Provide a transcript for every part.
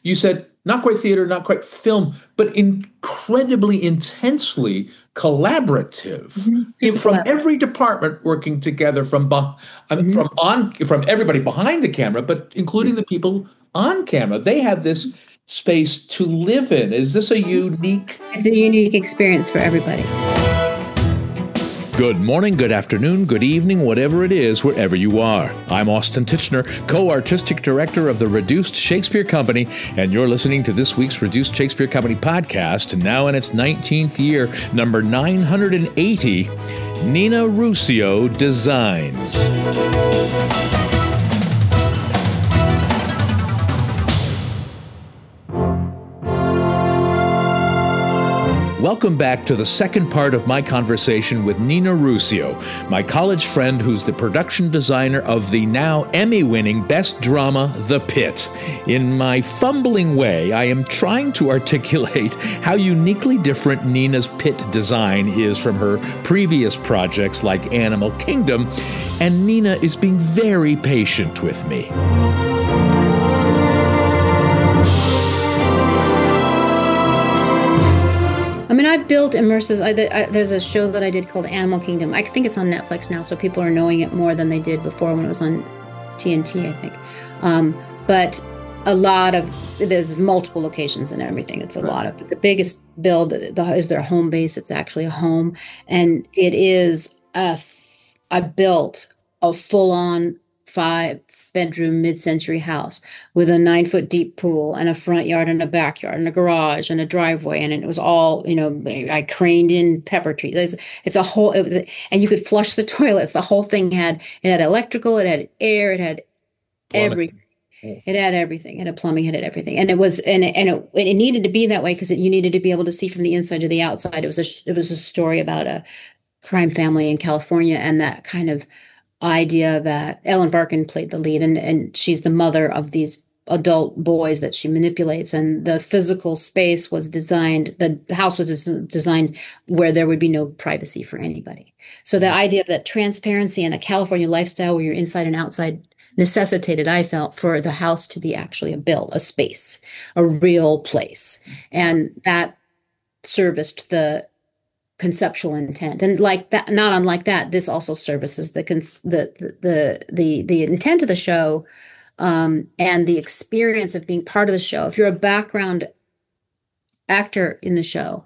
You said not quite theater, not quite film, but incredibly intensely collaborative. From every department working together, from everybody behind the camera, but including the people on camera. They have this space to live in. Is this a unique? It's a unique experience for everybody. Good morning, good afternoon, good evening, whatever it is, wherever you are. I'm Austin Tichenor, co-artistic director of the Reduced Shakespeare Company, and you're listening to this week's Reduced Shakespeare Company podcast, now in its 19th year, number 980, Nina Ruscio Designs. Welcome back to the second part of my conversation with Nina Ruscio, my college friend who's the production designer of the now Emmy-winning best drama, The Pit. In my fumbling way, I am trying to articulate how uniquely different Nina's Pit design is from her previous projects like Animal Kingdom, and Nina is being very patient with me. I mean, I've built immersive. There's a show that I did called Animal Kingdom. I think it's on Netflix now, so people are knowing it more than they did before when it was on TNT, I think. But there's multiple locations and everything. It's a lot of. The biggest build is their home base. It's actually a home, and it is I built a full-on 5-bedroom mid-century house with a 9-foot deep pool and a front yard and a backyard and a garage and a driveway, and it was all, I craned in pepper trees. And you could flush the toilets. The whole thing had electrical, it had air, it had everything. It had everything. It had plumbing, it had everything. And it needed to be that way because you needed to be able to see from the inside to the outside. It was a story about a crime family in California, and that kind of idea that Ellen Barkin played the lead, and she's the mother of these adult boys that she manipulates, and the physical space was designed, the house was designed where there would be no privacy for anybody. So the idea of that transparency and the California lifestyle where you're inside and outside necessitated, I felt, for the house to be actually a space, a real place. And that serviced the conceptual intent, and like that, not unlike that, this also services the intent of the show, and the experience of being part of the show. If you're a background actor in the show,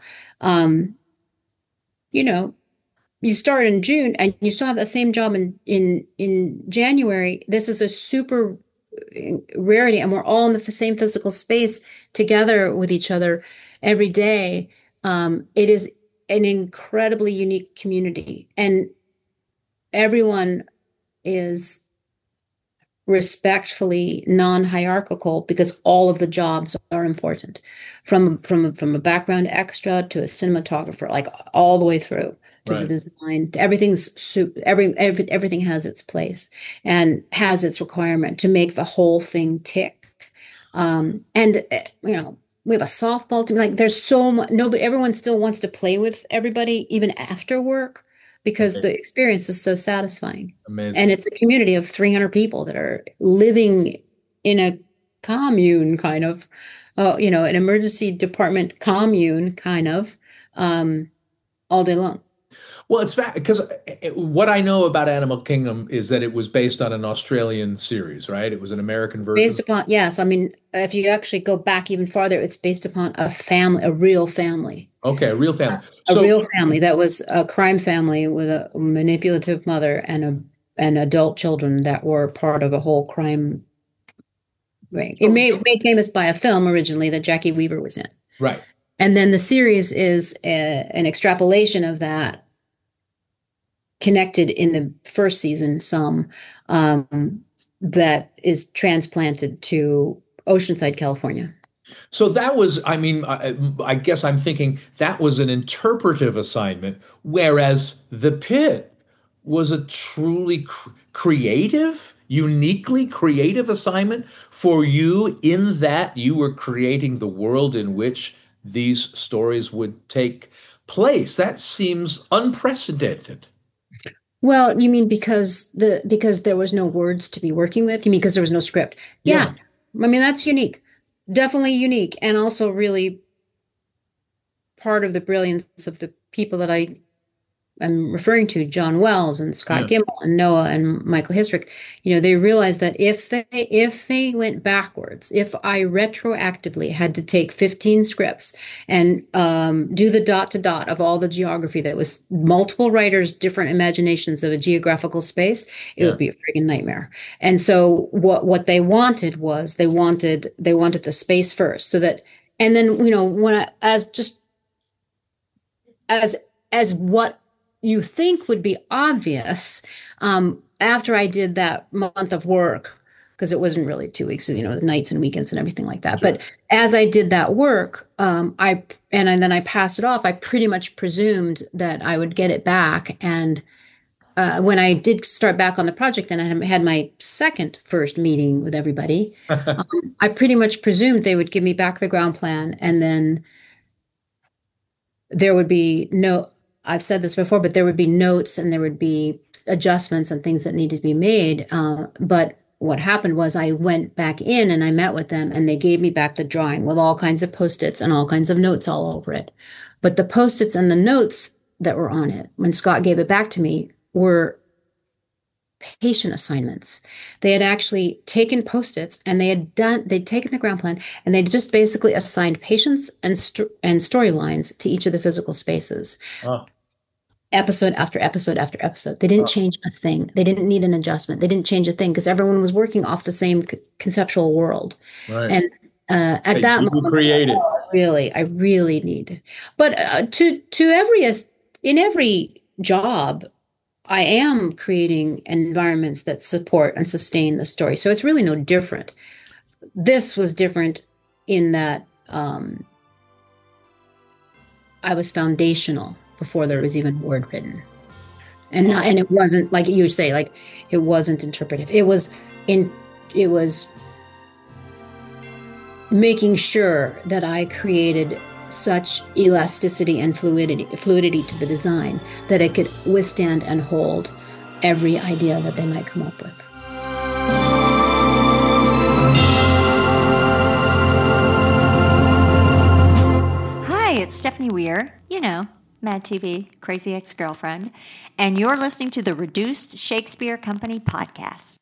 you start in June and you still have the same job in January. This is a super rarity, and we're all in the same physical space together with each other every day. It is an incredibly unique community, and everyone is respectfully non-hierarchical because all of the jobs are important, from a background extra to a cinematographer, like all the way through to the design. Everything has its place and has its requirement to make the whole thing tick. We have a softball team. Like, there's so much. Everyone still wants to play with everybody, even after work, because the experience is so satisfying. Amazing. And it's a community of 300 people that are living in a commune, kind of, an emergency department commune, kind of, all day long. Well, it's because what I know about Animal Kingdom is that it was based on an Australian series, right? It was an American version. Based upon, yes. I mean, if you actually go back even farther, it's based upon a family, a real family. Okay, a real family. A real family that was a crime family with a manipulative mother and adult children that were part of a whole crime ring. It made famous by a film originally that Jackie Weaver was in. Right. And then the series is an extrapolation of that, connected in the first season that is transplanted to Oceanside, California. So that was, I guess I'm thinking that was an interpretive assignment, whereas The Pit was a truly creative, uniquely creative assignment for you, in that you were creating the world in which these stories would take place. That seems unprecedented. Well, you mean because there was no words to be working with? You mean because there was no script? Yeah. I mean, that's unique. definitely unique, and also really part of the brilliance of the people that I'm referring to, John Wells and Scott Gimel and Noah and Michael Hisrick. They realized that if they went backwards, if I retroactively had to take 15 scripts and do the dot to dot of all the geography that was multiple writers, different imaginations of a geographical space, it would be a freaking nightmare. And so what they wanted was they wanted the space first, so that, and then when as what you think would be obvious, after I did that month of work, because it wasn't really 2 weeks, nights and weekends and everything like that. Sure. But as I did that work, then I passed it off. I pretty much presumed that I would get it back. And when I did start back on the project and I had my first meeting with everybody, I pretty much presumed they would give me back the ground plan, and then there would be I've said this before, but there would be notes and there would be adjustments and things that needed to be made. But what happened was I went back in and I met with them, and they gave me back the drawing with all kinds of Post-its and all kinds of notes all over it. But the Post-its and the notes that were on it, when Scott gave it back to me, were patient assignments. They had actually taken Post-its and they'd taken the ground plan and they'd just basically assigned patients and storylines to each of the physical spaces. Oh. Episode after episode after episode. They didn't change a thing. They didn't need an adjustment. They didn't change a thing because everyone was working off the same conceptual world. Right. And at that moment, I really need. But in every job, I am creating environments that support and sustain the story. So it's really no different. This was different in that I was foundational before there was even word written. And it wasn't, like you say, like it wasn't interpretive. It was making sure that I created such elasticity and fluidity to the design that it could withstand and hold every idea that they might come up with. Hi, it's Stephanie Weir, Mad TV, Crazy Ex-Girlfriend, and you're listening to the Reduced Shakespeare Company podcast.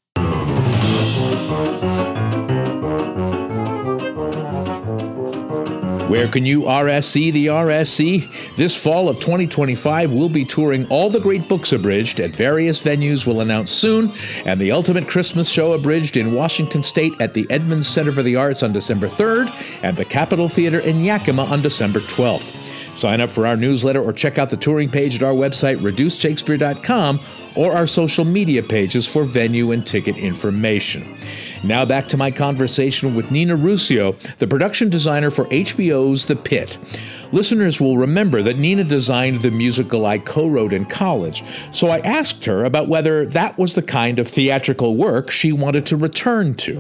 Where can you RSC the RSC? This fall of 2025, we'll be touring All the Great Books Abridged at various venues we'll announce soon, and the Ultimate Christmas Show Abridged in Washington State at the Edmonds Center for the Arts on December 3rd, and the Capitol Theater in Yakima on December 12th. Sign up for our newsletter or check out the touring page at our website, reducedshakespeare.com, or our social media pages for venue and ticket information. Now back to my conversation with Nina Ruscio, the production designer for HBO's The Pit. Listeners will remember that Nina designed the musical I co-wrote in college, so I asked her about whether that was the kind of theatrical work she wanted to return to.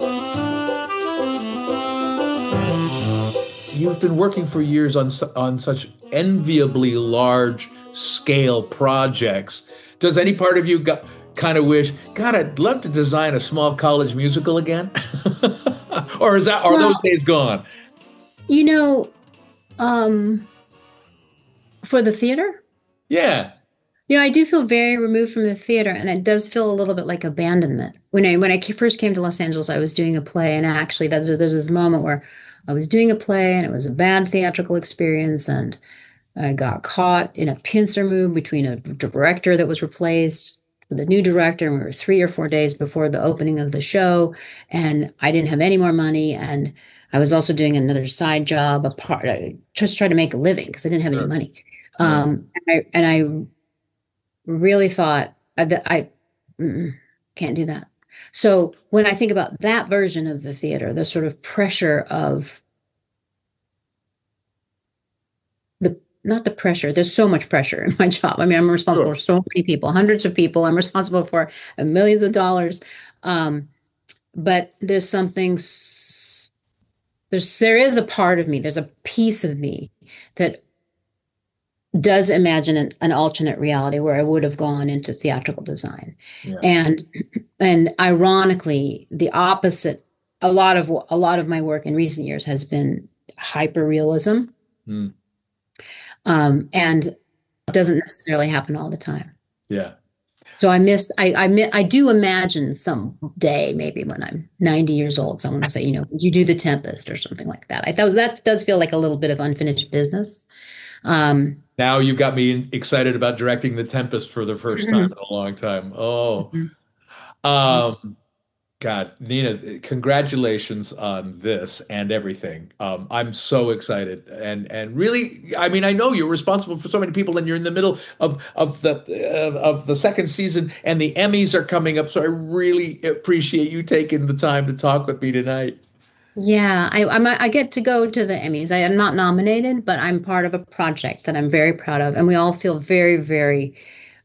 You've been working for years on such enviably large-scale projects. Does any part of you kind of wish, God, I'd love to design a small college musical again? Or are those days gone? For the theater? Yeah. I do feel very removed from the theater, and it does feel a little bit like abandonment. When I first came to Los Angeles, I was doing a play, and actually there's this moment where I was doing a play, and it was a bad theatrical experience, and I got caught in a pincer move between a director that was replaced with a new director, and we were 3 or 4 days before the opening of the show, and I didn't have any more money, and I was also doing another side job, just trying to make a living because I didn't have any money. And I really thought that I can't do that. So when I think about that version of the theater, the sort of pressure of not the pressure, there's so much pressure in my job. I mean, I'm responsible for so many people, hundreds of people. I'm responsible for millions of dollars. But there's something, there is a part of me, there's a piece of me that does imagine an alternate reality where I would have gone into theatrical design. Yeah. And ironically, the opposite a lot of my work in recent years has been hyper realism, and it doesn't necessarily happen all the time. Yeah. So I do imagine someday, maybe when I'm 90 years old, someone will say, would you do The Tempest or something like that? That does feel like a little bit of unfinished business. Now you've got me excited about directing The Tempest for the first time in a long time. Oh, God, Nina, congratulations on this and everything. I'm so excited, and really, I mean, I know you're responsible for so many people, and you're in the middle of the second season, and the Emmys are coming up. So I really appreciate you taking the time to talk with me tonight. Yeah, I get to go to the Emmys. I am not nominated, but I'm part of a project that I'm very proud of, and we all feel very, very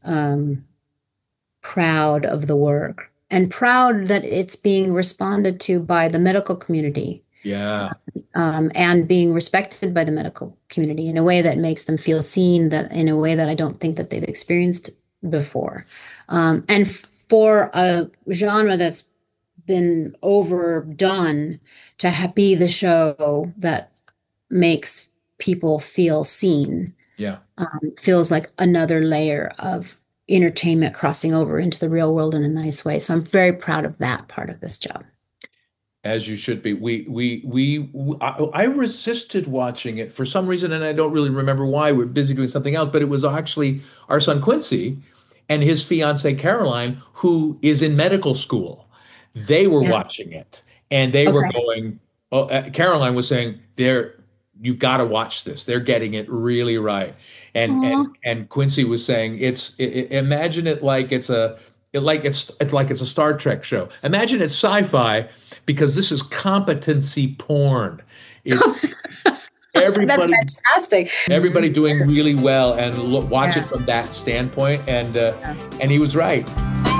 proud of the work. And proud that it's being responded to by the medical community. Yeah. And being respected by the medical community in a way that makes them feel seen, that in a way that I don't think that they've experienced before. And for a genre that's been overdone, to be the show that makes people feel seen, feels like another layer of entertainment crossing over into the real world in a nice way. So I'm very proud of that part of this job. As you should be. I resisted watching it for some reason, and I don't really remember why. We're busy doing something else, but it was actually our son Quincy and his fiancee Caroline, who is in medical school. They were watching it, and they were going. Caroline was saying, "You've got to watch this. They're getting it really right." And Quincy was saying, imagine it like it's a Star Trek show. Imagine it's sci-fi, because this is competency porn. It's everybody, that's fantastic. Everybody doing really well, and watch it from that standpoint. And he was right.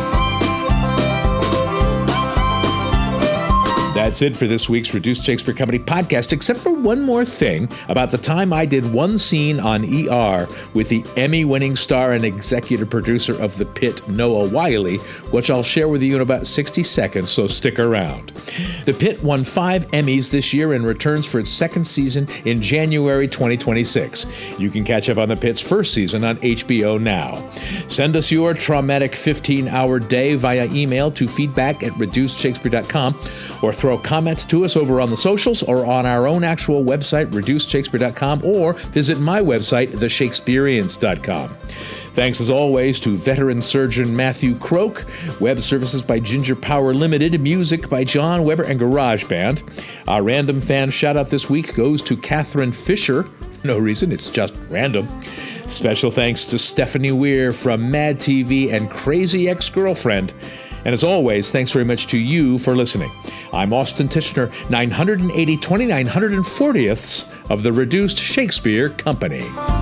That's it for this week's Reduced Shakespeare Company podcast, except for one more thing about the time I did one scene on ER with the Emmy-winning star and executive producer of The Pit, Noah Wyle, which I'll share with you in about 60 seconds, so stick around. The Pit won 5 Emmys this year and returns for its second season in January 2026. You can catch up on The Pit's first season on HBO Now. Send us your traumatic 15-hour day via email to feedback@reducedshakespeare.com, or throw comments to us over on the socials or on our own actual website, reducedshakespeare.com, or visit my website, theshakespeareans.com. Thanks as always to veteran surgeon Matthew Croak, web services by Ginger Power Limited, music by John Weber and GarageBand. Our random fan shout out this week goes to Catherine Fisher. No reason, it's just random. Special thanks to Stephanie Weir from Mad TV and Crazy Ex-Girlfriend. And as always, thanks very much to you for listening. I'm Austin Tichenor, 980 2940ths of the Reduced Shakespeare Company.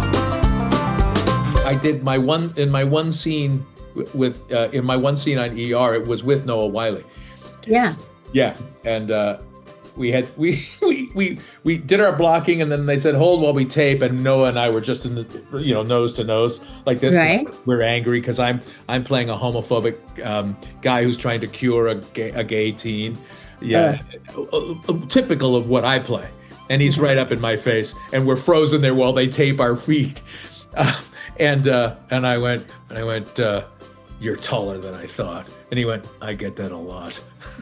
I did my one scene on ER. It was with Noah Wyle. Yeah. Yeah, and we did our blocking, and then they said hold while we tape, and Noah and I were just in the nose to nose like this. Right. We're angry because I'm playing a homophobic guy who's trying to cure a gay teen. Yeah, typical of what I play, and he's right up in my face, and we're frozen there while they tape our feet. And I went, you're taller than I thought. And he went, I get that a lot.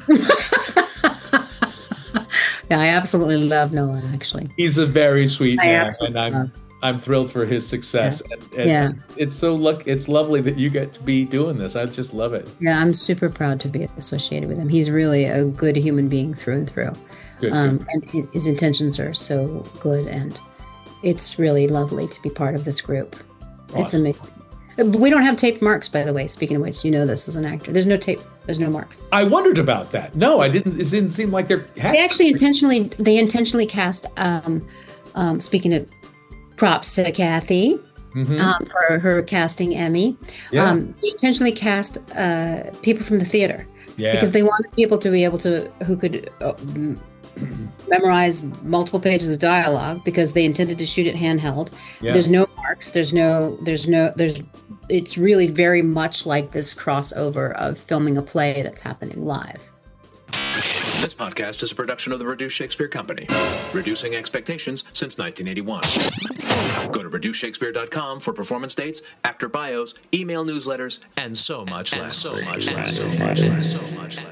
Yeah, I absolutely love Noah, actually. He's a very sweet man, and I'm thrilled for his success. Yeah. And it's it's lovely that you get to be doing this. I just love it. Yeah, I'm super proud to be associated with him. He's really a good human being through and through. Good. And his intentions are so good, and it's really lovely to be part of this group. Awesome. It's amazing. We don't have taped marks, by the way. Speaking of which, this as an actor. There's no tape. There's no marks. I wondered about that. No, I didn't. It didn't seem like they're. They actually intentionally cast. Speaking of props to Kathy for her casting Emmy. Yeah. They intentionally cast people from the theater because they wanted people to be able to who could memorize multiple pages of dialogue, because they intended to shoot it handheld. Yeah. There's no marks. It's really very much like this crossover of filming a play that's happening live. This podcast is a production of the Reduced Shakespeare Company, reducing expectations since 1981. Go to reducedshakespeare.com for performance dates, actor bios, email newsletters, and so much less.